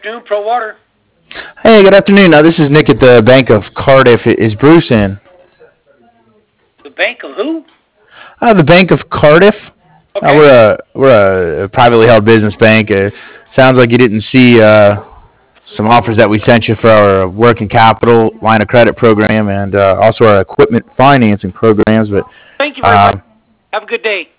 afternoon, Pro Water. Hey, good afternoon. This is Nick at the Bank of Cardiff. Is Bruce in? The bank of who? The Bank of Cardiff. Okay. We're a privately held business bank. Sounds like you didn't see some offers that we sent you for our working capital line of credit program and also our equipment financing programs. But Thank you very much. uh, Have a good day.